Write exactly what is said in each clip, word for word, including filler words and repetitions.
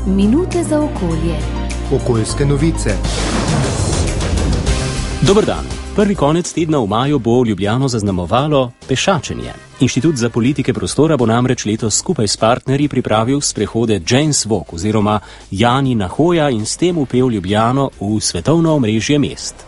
Minute za okolje. Okoljske novice. Dober dan. Prvi konec tedna v maju bo Ljubljano zaznamovalo pešačenje. Inštitut za politike prostora bo namreč letos skupaj s partnerji pripravil sprehode Jane's Walk oziroma Jani na hoja in s tem upel Ljubljano v svetovno omrežje mest.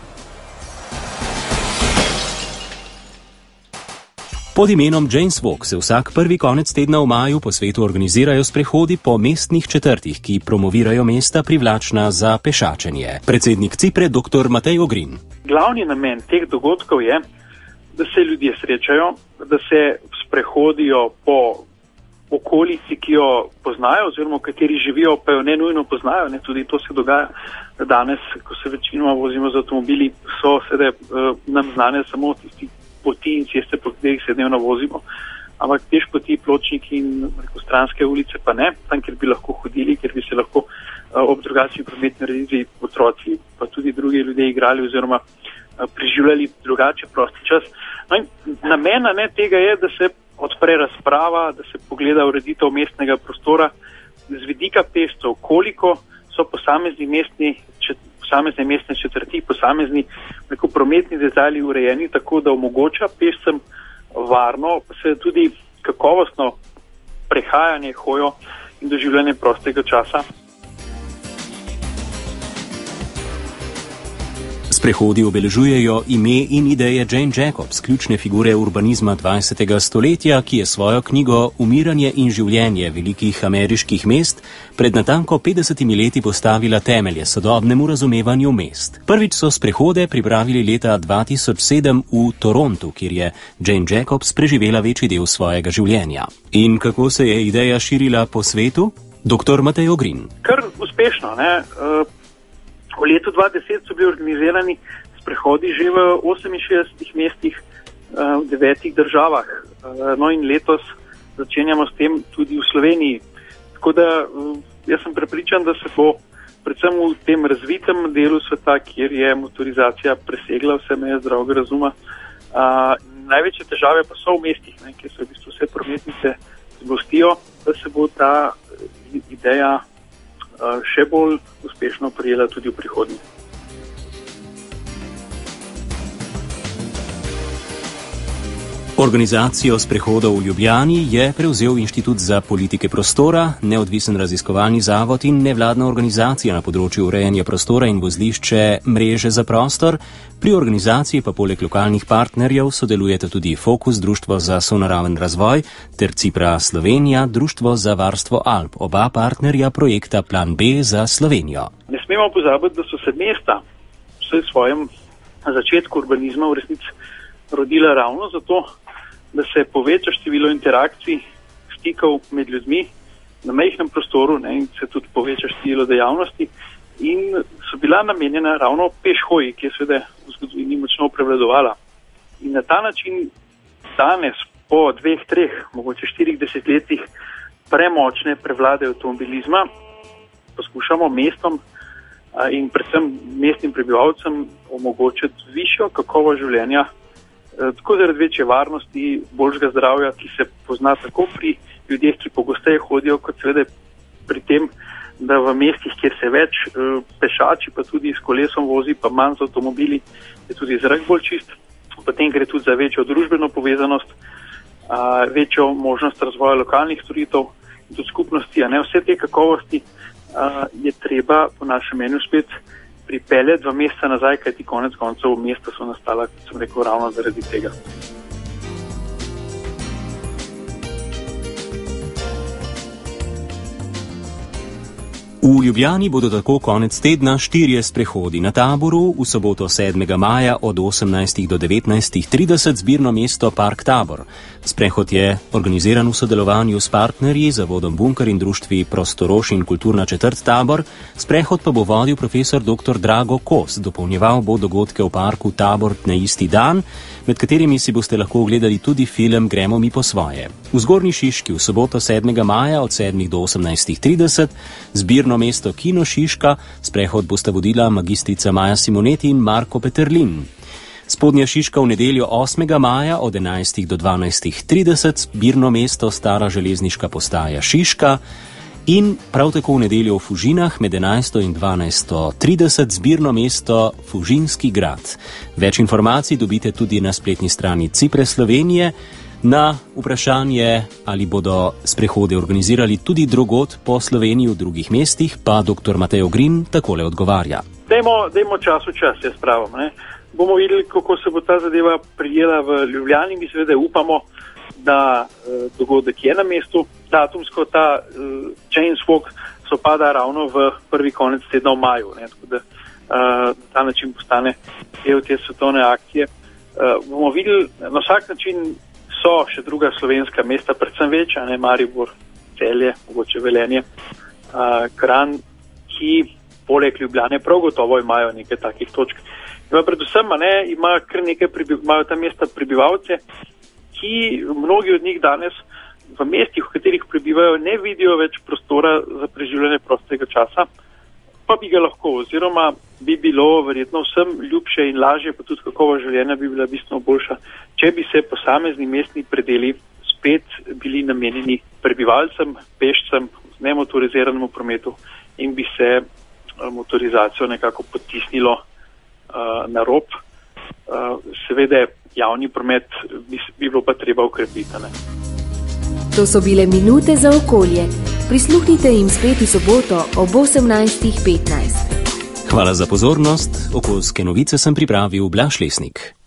Pod imenom Jane's Walk se vsak prvi konec tedna v maju po svetu organizirajo sprehodi po mestnih četrtih, ki promovirajo mesta privlačna za pešačenje. Predsednik Cipre dr. Matej Ogrin. Glavni namen teh dogodkov je, da se ljudje srečajo, da se sprehodijo po okolici, ki jo poznajo oziroma v kateri živijo, pa jo ne nujno poznajo. Ne? Tudi to se dogaja danes, ko se večinoma vozimo z avtomobili, so sedaj uh, nam znane samo tisti poti in ceste, po katerih se dnevno vozimo, ampak peš poti, pločniki in rekel, stranske ulice pa ne, tam, kjer bi lahko hodili, kjer bi se lahko uh, ob drugačni prometni naredili otroci, pa tudi drugi ljudje igrali oziroma uh, preživljali drugače prosti čas. No in namen ne, tega je, da se odpre razprava, da se pogleda ureditev mestnega prostora z vidika pešcev, koliko so posamezni mestni čet, posamezne mestne četrti, posamezni neko prometni detajli urejeni tako, da omogoča pešcem varno, pa se tudi kakovostno prehajanje, hojo in doživljanje prostega časa. Sprehodi obeležujejo ime in ideje Jane Jacobs, ključne figure urbanizma dvajsetega stoletja, ki je svojo knjigo Umiranje in življenje velikih ameriških mest pred natanko petdesetimi leti postavila temelje sodobnemu razumevanju mest. Prvič so sprehode pripravili leta dva tisoč sedem v Torontu, kjer je Jane Jacobs preživela večji del svojega življenja. In kako se je ideja širila po svetu? doktor Matej Ogrin. Kar uspešno, ne? Uh... V letu dva tisoč deset so bili organizirani sprehodi že v oseminšestdesetih mestih v devetih državah. No in letos začenjamo s tem tudi v Sloveniji. Tako da jaz sem prepričan, da se bo predvsem v tem razvitem delu sveta, kjer je motorizacija presegla vse meje zdravega razuma. Največje težave pa so v mestih, ne, kjer se v bistvu vse prometnice zgostijo, da se bo ta ideja še bolj uspešno prijela tudi v prihodnje. Organizacijo sprehodov v Ljubljani je prevzel Inštitut za politike prostora, neodvisen raziskovalni zavod in nevladna organizacija na področju urejanja prostora in vozlišče Mreže za prostor. Pri organizaciji pa poleg lokalnih partnerjev sodelujete tudi Fokus, Društvo za sonaraven razvoj, ter Cipra Slovenija, Društvo za varstvo Alp, oba partnerja projekta Plan B za Slovenijo. Ne smemo pozabiti, da so se mesta v svojem začetku urbanizma v resnici rodila ravno zato, da se poveča število interakcij, stikov med ljudmi na majhnem prostoru, ne, in se tudi poveča število dejavnosti in so bila namenjena ravno pešhoji, ki je seveda v zgodovini močno prevladovala. In na ta način danes, po dveh, treh, mogoče štirih desetletjih premočne prevlade avtomobilizma, poskušamo mestom in predvsem mestnim prebivalcem omogočiti višjo kakovost življenja, tako zaradi večje varnosti, boljšega zdravja, ki se pozna tako pri ljudeh, ki pogosteje hodijo, kot seveda pri tem, da v mestih, kjer se več pešači, pa tudi s kolesom vozi, pa manj z avtomobili, je tudi zrak bolj čist. Potem gre tudi za večjo družbeno povezanost, večjo možnost razvoja lokalnih storitev in tudi skupnosti. A ne vse te kakovosti je treba po našem mnenju spet pripeljati dva meseca nazaj, kajti konec koncev mesta so nastala, kot sem rekel, ravno zaradi tega. V Ljubljani bodo tako konec tedna štirje sprehodi. Na Taboru v soboto sedmega maja od osemnajstih do devetnajstih trideset zbirno mesto Park Tabor. Sprehod je organiziran v sodelovanju s partnerji, zavodom Bunker in društvi Prostorož in Kulturna četrt Tabor. Sprehod pa bo vodil profesor doktor Drago Kos. Dopolnjeval bo dogodke v parku Tabor na isti dan, med katerimi si boste lahko ogledali tudi film Gremo mi po svoje. V Zgornji Šiški v soboto sedmega maja od sedmih do osemnajstih trideset zbirno mesto Kino Šiška, sprehod bosta vodila magistrica Maja Simoneti in Marko Peterlin. Spodnja Šiška v nedeljo osmega maja od enajstih do dvanajstih trideset, zbirno mesto Stara železniška postaja Šiška In prav tako v nedeljo v Fužinah med enajsto in dvanajsto trideset zbirno mesto Fužinski grad. Več informacij dobite tudi na spletni strani Cipre Slovenije. Na vprašanje, ali bodo sprehode organizirali tudi drugod po Sloveniji v drugih mestih, pa dr. Matej Ogrin takole odgovarja. Dajmo, dajmo čas v čas, jaz pravim. Ne? Bomo videli, kako se bo ta zadeva prijela v Ljubljani. Mi seveda upamo, da eh, dogodek je na mestu. Datumsko ta eh, Chainswalk sopada ravno v prvi konec tedna v maju. Ne? Tako da eh, na ta način postane del te svetovne akcije. Eh, bomo videli, na vsak način so še druga slovenska mesta, predvsem večja, ne, Maribor, Celje, mogoče Velenje, uh, Kranj, ki poleg Ljubljane prav gotovo imajo nekaj takih točk. Ima predvsem, ne, ima kar nekaj prebiv, imajo ta mesta prebivalce, ki mnogi od njih danes v mestih, v katerih prebivajo, ne vidijo več prostora za preživljanje prostega časa, pa bi ga lahko, oziroma bi bilo verjetno vsem ljubše in lažje, pa tudi kakovo življenja bi bila bistveno boljša, če bi se posamezni mestni predeli spet bili namenjeni prebivalcem, pešcem, nemotoriziranemu prometu in bi se motorizacijo nekako potisnilo uh, na rob. Uh, seveda javni promet bi, bi bilo pa treba ukrepiti. Ne? To so bile minute za okolje. Prisluhnite jim spet v soboto ob osemnajstih petnajst. Hvala za pozornost. Okoljske novice sem pripravil Blaž Lesnik.